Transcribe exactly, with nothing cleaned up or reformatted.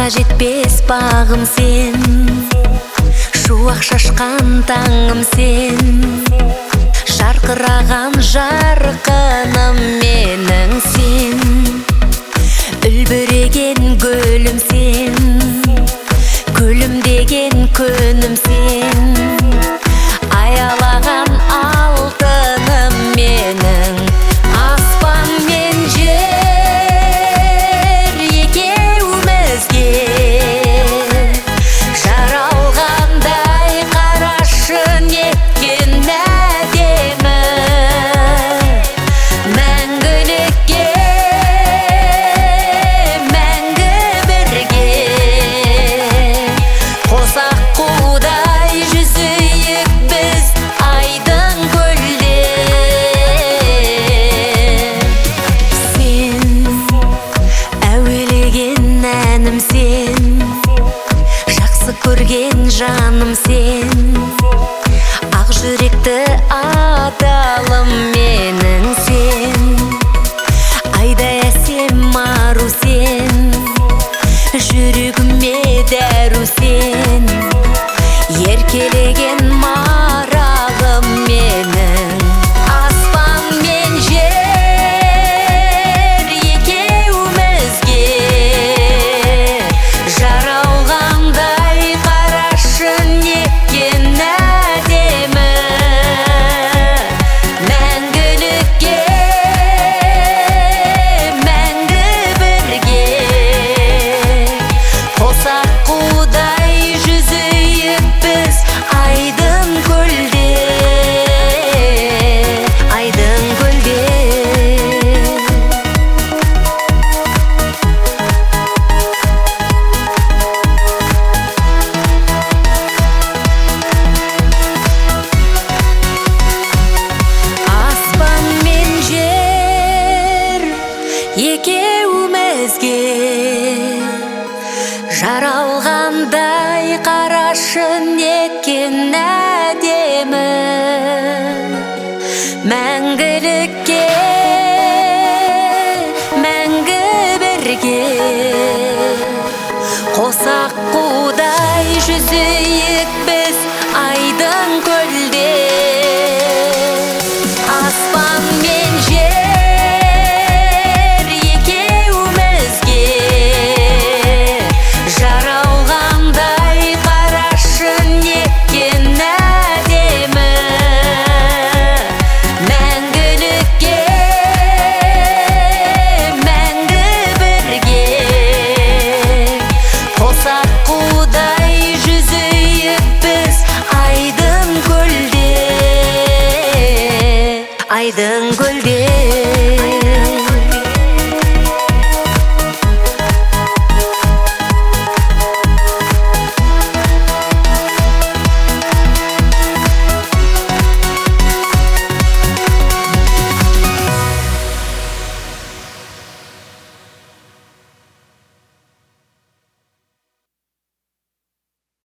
жетпес бағым сен, шуақ шашқан таңым сен, жарқыраған жарқыным менің сен, үлбіреген гүлім сен, күлімдеген күнім сен, аялаған алтыным менің. Аспан мен жер екеумізге жаралғандай, қарашы неткен әдемі, мәңгілікке, мәңгі бірге, қосақ қудай жүзейік біз айдың көлде. Сен әуелеген әнім сен, жақсы көрген жаным сен, ақ жүректі адалым менің сен, айдай әсем ару сен, жүрегіме дәру сен, еркелеген маралым менің. Аспан мен жер екеумізге жаралғандай, қарашы неткен әдемі, мәңгілікке, мәңгі бірге, қосақ қудай жүзейік біз айдын көлде, айдын көлде. Аспан мен жер екеумізге жаралғандай, қарашы неткен әдемі, мәңгілікке, мәңгі бірге, қосақ қудай жүзейік біз